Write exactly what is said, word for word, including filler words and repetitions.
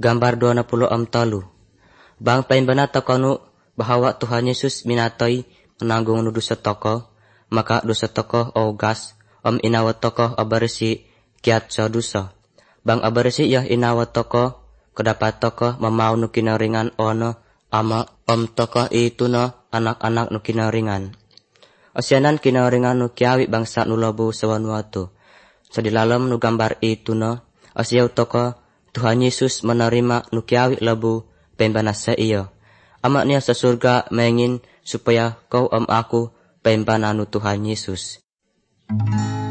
Gambar dua puluh am talu. Bang pain banata kanu bahwa Tuhan Yesus minatoi menanggung dosa toko, maka dosa toko o gas om inawat toko abarisi kiat sa dosa. Bang abarisi ya inawat toko kedapat toko memau nu kinaringan ono ama om toko itu no anak-anak nu kinaringan. Asyanan kinaringan nu kiawi bangsa nu lobu sawanuatu. Sa dilalem nu gambar itu no asyaw toko Tuhan Yesus menerima nu kiawi lobu pembanas sa iyo. Ama niya sa surga mengin supaya kau om aku pembananu Tuhan Yesus.